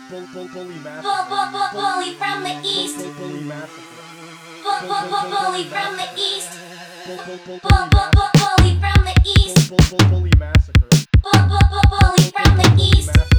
Bully Bully from the east. Bully massacre. Bully from the east. Bully Bully from the east. massacre. Bully from the east.